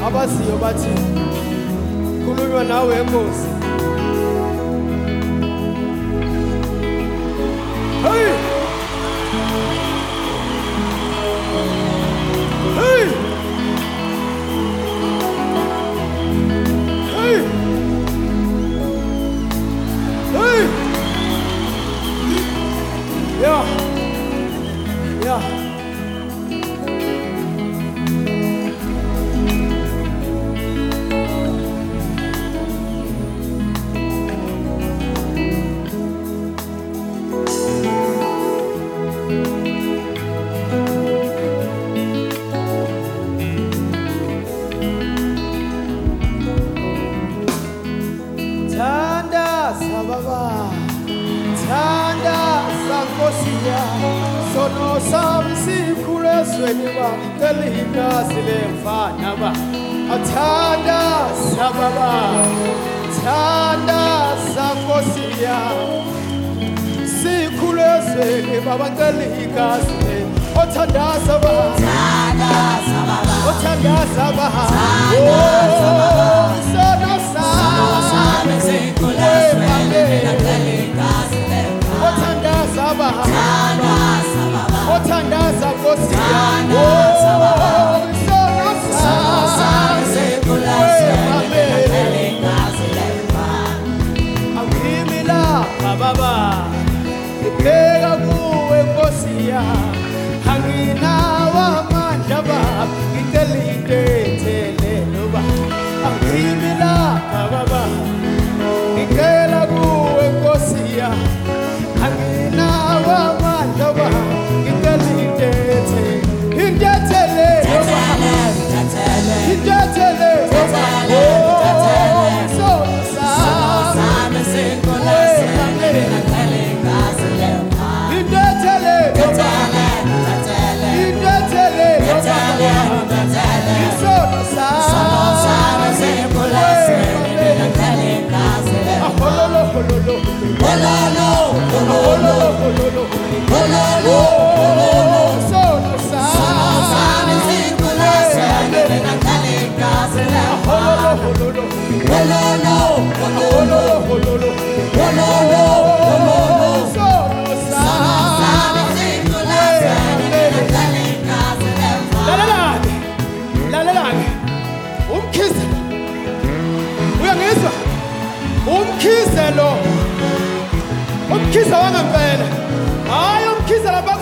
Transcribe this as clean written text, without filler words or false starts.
abaziyo bathi khulunywa nawe Nkosi. Hey! Hey! Hey! Hey! Yeah. Yeah. Tanda sankosia sono samsi kulesweni ba telina sile mfana ba atanda sababa tanda sankosia sikulesweni baba telika sile otanda sababa otanda sababa sono samsi kulesweni Othandaza Nkosi Awimila baba Ibeka kuwe Nkosi Anginawa amandla baba Ngitelide thelelo ba Awimila baba Ngicela kuwe Nkosi Anginawa amandla baba Umkhize wangempela hayi umkhize